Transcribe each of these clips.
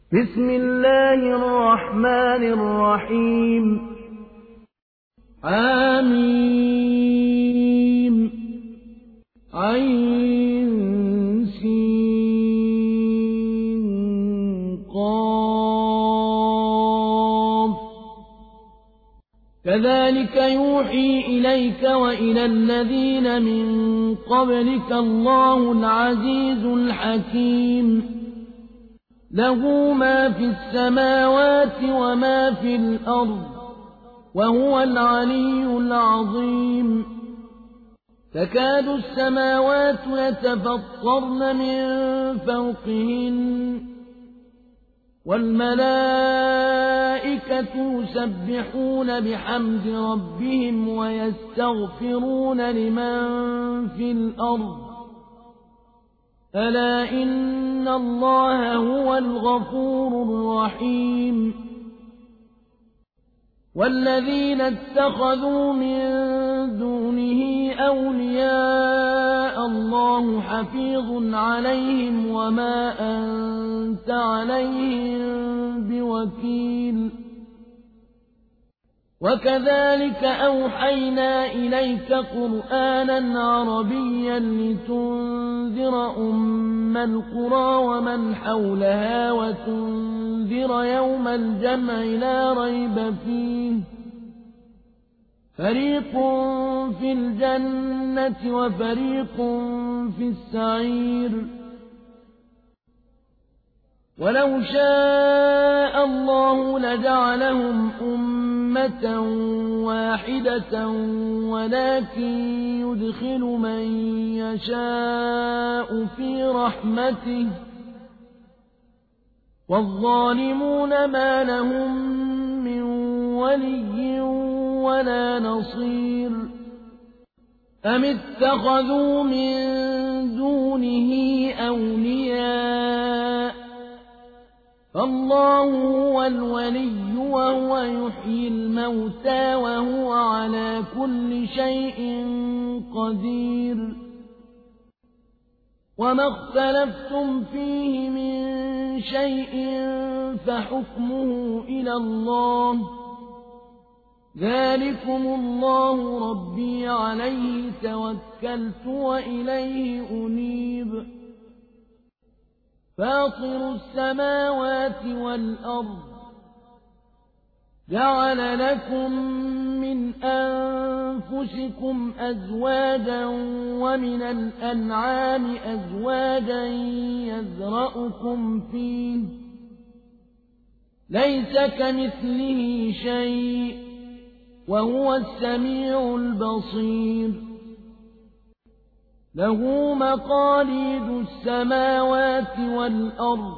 بسم الله الرحمن الرحيم حم عين سين قاف كذلك يوحي إليك وإلى الذين من قبلك الله العزيز الحكيم له ما في السماوات وما في الأرض وهو العلي العظيم تكاد السماوات يتفطرن من فوقهن والملائكة يسبحون بحمد ربهم ويستغفرون لمن في الأرض ألا إن الله هو الغفور الرحيم والذين اتخذوا من دونه أولياء الله حفيظ عليهم وما أنت عليهم بوكيل وكذلك أوحينا إليك قرآنا عربيا لتنذر أم القرى ومن حولها وتنذر يوم الجمع لا ريب فيه فريق في الجنة وفريق في السعير ولو شاء الله لجعلهم أمة واحدة ولكن يدخل من يشاء في رحمته والظالمون ما لهم من ولي ولا نصير أم اتخذوا من دونه أولياء فالله هو الولي وهو يحيي الموتى وهو على كل شيء قدير وما اختلفتم فيه من شيء فحكمه إلى الله ذلكم الله ربي عليه توكلت وإليه أنيب فاطر السماوات والأرض جعل لكم من أنفسكم أزواجا ومن الأنعام أزواجا يذرأكم فيه ليس كمثله شيء وهو السميع البصير له مقاليد السماوات والأرض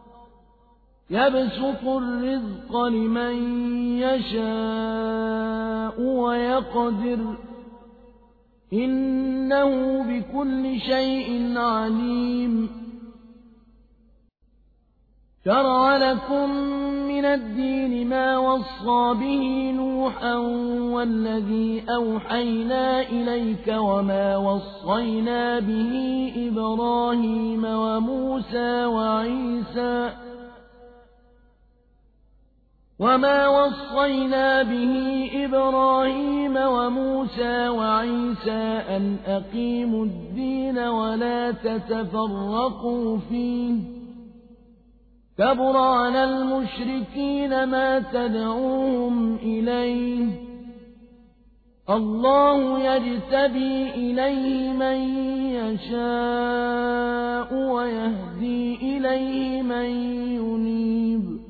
يبسط الرزق لمن يشاء ويقدر إنه بكل شيء عليم شرع لكم من الدين ما وصى به نوحا والذي أوحينا إليك وما وصينا به إبراهيم وموسى وعيسى أن أقيموا الدين ولا تتفرقوا فيه كبر على المشركين ما تدعوهم إليه الله يجتبي إليه من يشاء ويهدي إليه من ينيب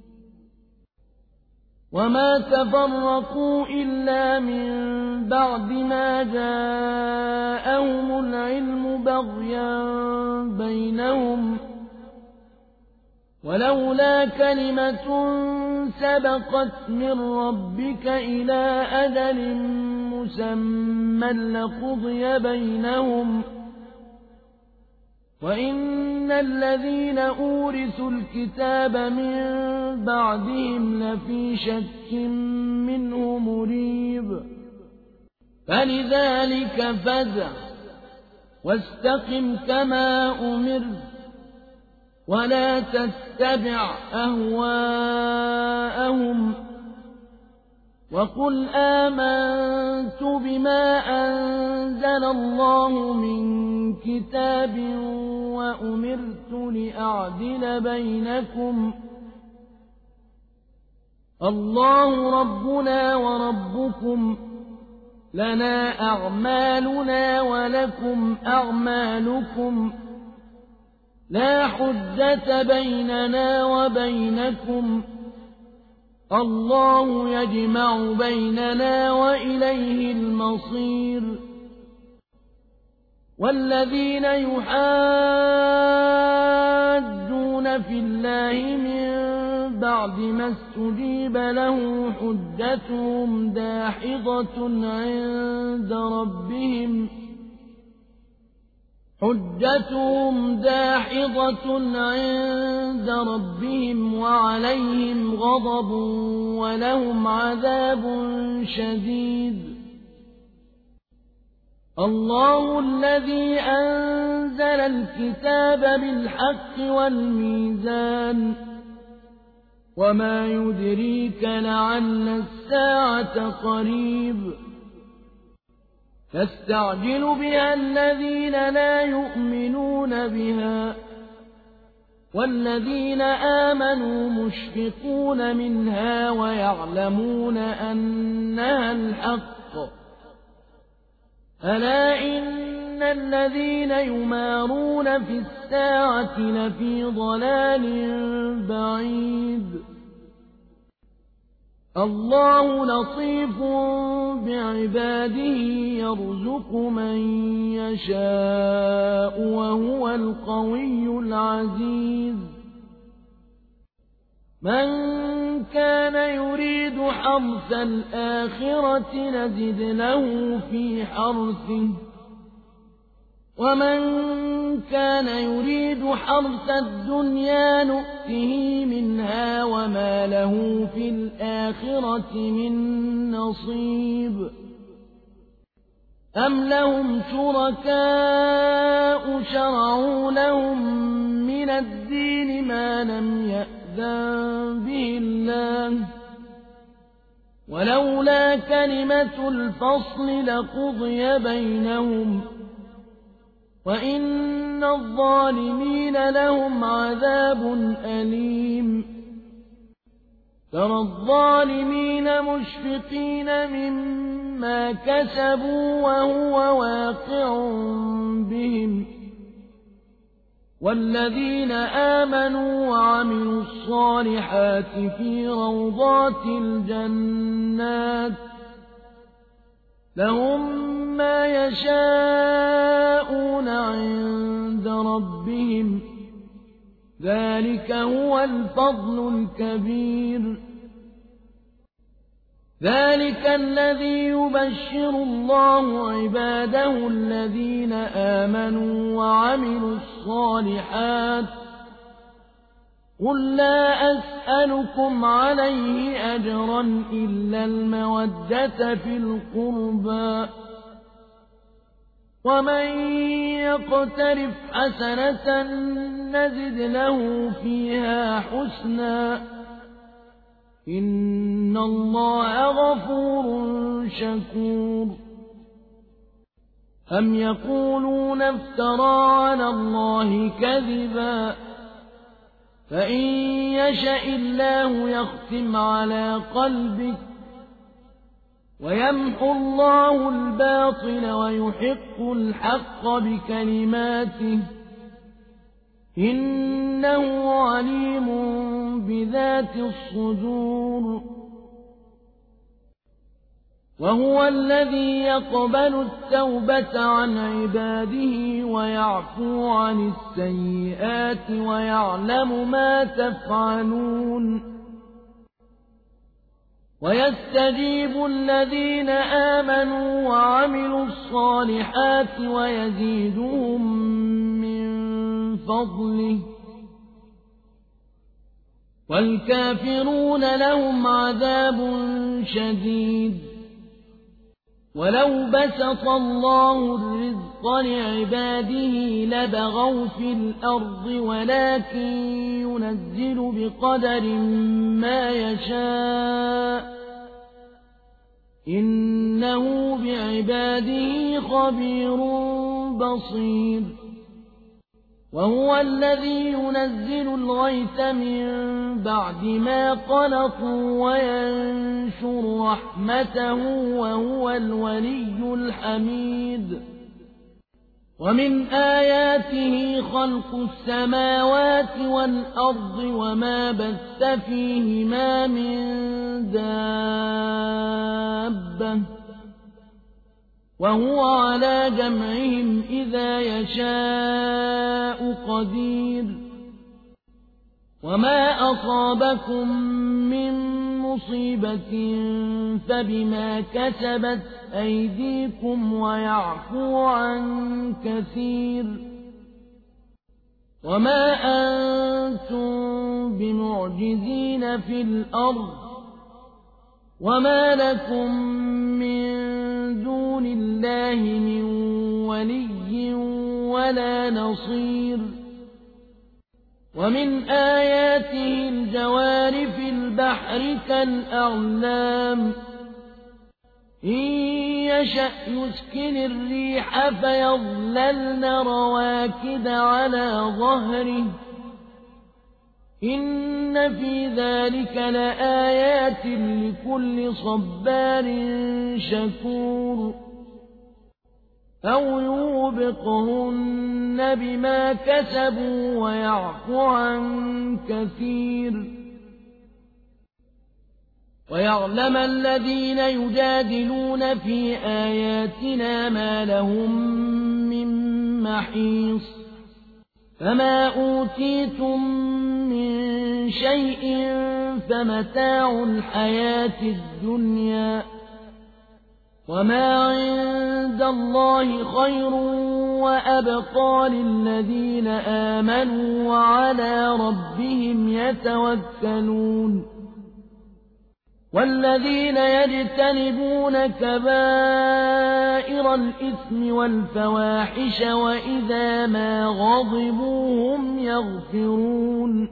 وما تفرقوا إلا من بعد ما جاءهم العلم بغيا بينهم ولولا كلمة سبقت من ربك إلى أجل مسمى لقضي بينهم وإن الذين أورثوا الكتاب من بعدهم لفي شك منه مريب فلذلك فادع واستقم كما أمرت ولا تتبع أهواءهم وقل آمنت بما أنزل الله من كتاب وأمرت لأعدل بينكم الله ربنا وربكم لنا أعمالنا ولكم أعمالكم لا حجة بيننا وبينكم الله يجمع بيننا وإليه المصير والذين يحاجون في الله من بعد ما استجيب له حجتهم داحضة عند ربهم وعليهم غضب ولهم عذاب شديد الله الذي أنزل الكتاب بالحق والميزان وما يدريك لعل الساعة قريب يستعجل بها الذين لا يؤمنون بها والذين آمنوا مشفقون منها ويعلمون أنها الحق ألا إن الذين يمارون في الساعة لفي ضلال بعيد الله لطيف بعباده يرزق من يشاء وهو القوي العزيز من كان يريد حرث الآخرة نزد له في حرثه ومن كان يريد حرث الدنيا نؤته منها وما له في الآخرة من نصيب أم لهم شركاء شرعوا لهم من الدين ما لم يأذن به الله ولولا كلمة الفصل لقضي بينهم وإن الظالمين لهم عذاب أليم ترى الظالمين مشفقين مما كسبوا وهو واقع بهم والذين آمنوا وعملوا الصالحات في روضات الجنات لهم ما يشاءون عند ربهم ذلك هو الفضل الكبير ذلك الذي يبشر الله عباده الذين آمنوا وعملوا الصالحات قل لا أسألكم عليه أجرا إلا المودة في القربى ومن يقترف حسنة نزد له فيها حسنا إن الله غفور شكور أم يقولون افترى على الله كذبا فإن يشأ الله يختم على قلبك ويمحو الله الباطل ويحق الحق بكلماته إنه عليم بذات الصدور وهو الذي يقبل التوبة عن عباده ويعفو عن السيئات ويعلم ما تفعلون ويستجيب الذين آمنوا وعملوا الصالحات ويزيدهم من فضله والكافرون لهم عذاب شديد ولو بسط الله الرزق لعباده لبغوا في الأرض ولكن ينزل بقدر ما يشاء إنه بعباده خبير بصير وهو الذي ينزل الغيث من بعد ما قنطوا وينشر رحمته وهو الولي الحميد ومن آياته خلق السماوات والأرض وما بث فيهما من دابة وهو على جمعهم إذا يشاء قدير وما أصابكم من مصيبة فبما كسبت أيديكم ويعفو عن كثير وما أنتم بمعجزين في الأرض وما لكم من دون الله من ولي ولا نصير ومن آياته الجوار في البحر كالأعلام إن يشأ يسكن الريح فيظللن رواكد على ظهره إن في ذلك لآيات لكل صبار شكور أو يوبقهن بما كسبوا ويعفو عن كثير ويعلم الذين يجادلون في آياتنا ما لهم من محيص فما أوتيتم من شيء فمتاع الحياة الدنيا وما عند الله خير وأبقى للذين آمنوا وعلى ربهم يتوكلون والذين يجتنبون كبائر الإثم والفواحش وإذا ما غضبوا هم يغفرون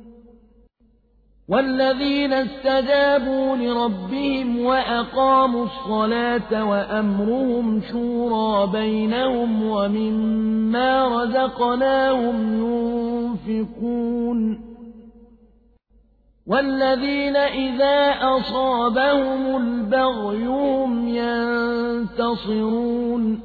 والذين استجابوا لربهم وأقاموا الصلاة وأمرهم شورى بينهم ومما رزقناهم ينفقون والذين إذا أصابهم البغي هم ينتصرون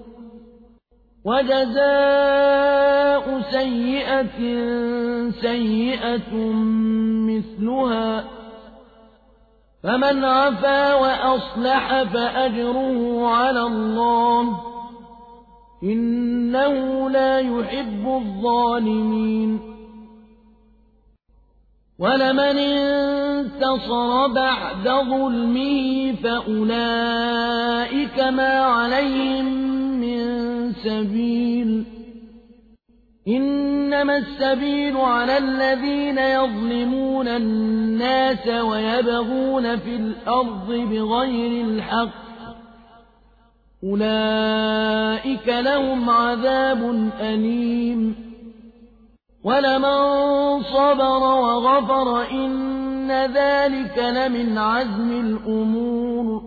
وجزاء سيئة سيئة مثلها فمن عفا وأصلح فأجره على الله إنه لا يحب الظالمين ولمن انتصر بعد ظلمه فأولئك ما عليهم من سبيل إنما السبيل على الذين يظلمون الناس ويبغون في الأرض بغير الحق أولئك لهم عذاب أليم ولمن صبر وغفر إن ذلك لمن عزم الأمور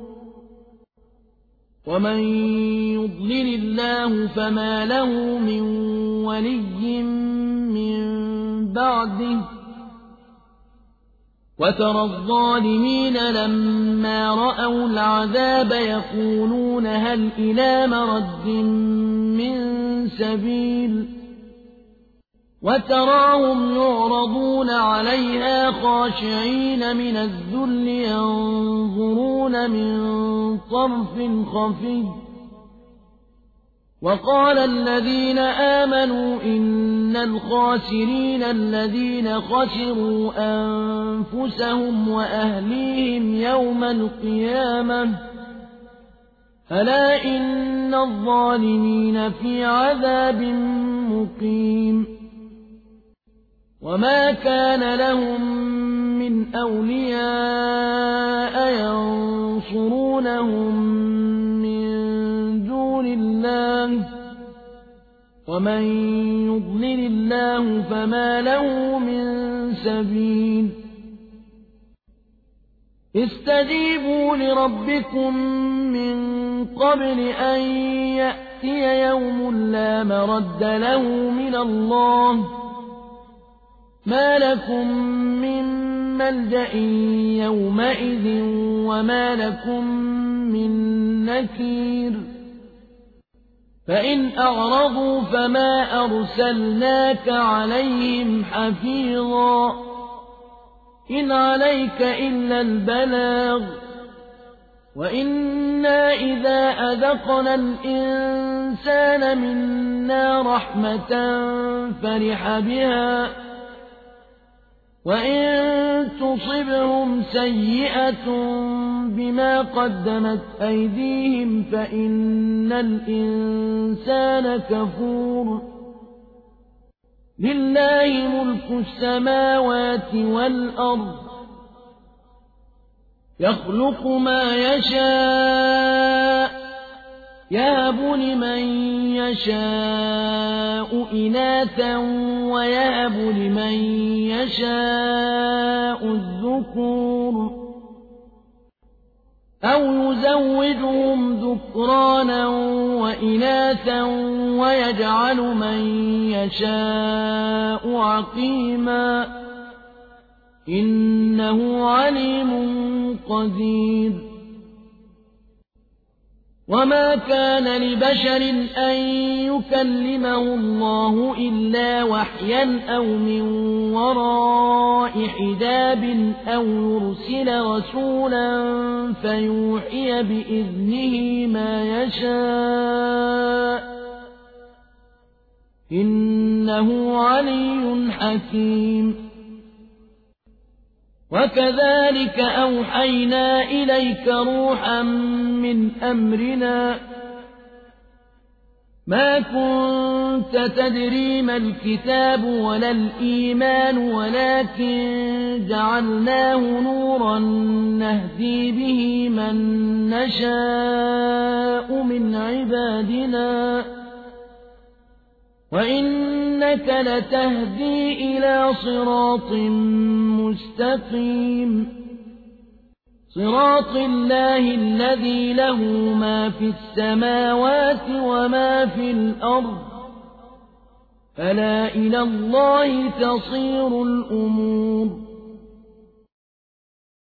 ومن يضلل الله فما له من ولي من بعده وترى الظالمين لما رأوا العذاب يقولون هل إلى مرد من سبيل وتراهم يعرضون عليها خاشعين من الذل ينظرون من طرف خفي وقال الذين آمنوا إن الخاسرين الذين خسروا أنفسهم وأهليهم يوم القيامة ألا إن الظالمين في عذاب مقيم وما كان لهم من أولياء ينصرونهم من ومن يضلل الله فما له من سبيل استجيبوا لربكم من قبل أن يأتي يوم لا مرد له من الله ما لكم من ملجأ يومئذ وما لكم من نكير فإن أعرضوا فما أرسلناك عليهم حفيظا إن عليك إلا البلاغ وإنا إذا أذقنا الإنسان منا رحمة فرح بها وإن تصبهم سيئة بما قدمت أيديهم فإن الإنسان كفور لله ملك السماوات والأرض يخلق ما يشاء يهب لمن يشاء إناثا ويهب لمن يشاء الذكور أو يزوجهم ذكرانا وإناثا ويجعل من يشاء عقيما إنه عليم قدير وما كان لبشر أن يكلمه الله إلا وحيا أو من وراء حجاب أو يرسل رسولا فيوحي بإذنه ما يشاء إنه علي حكيم وكذلك أوحينا إليك روحا من أمرنا ما كنت تدري ما الكتاب ولا الإيمان ولكن جعلناه نورا نهدي به من نشاء من عبادنا وإنك لتهدي إلى صراط مستقيم صراط الله الذي له ما في السماوات وما في الأرض ألا إلى الله تصير الأمور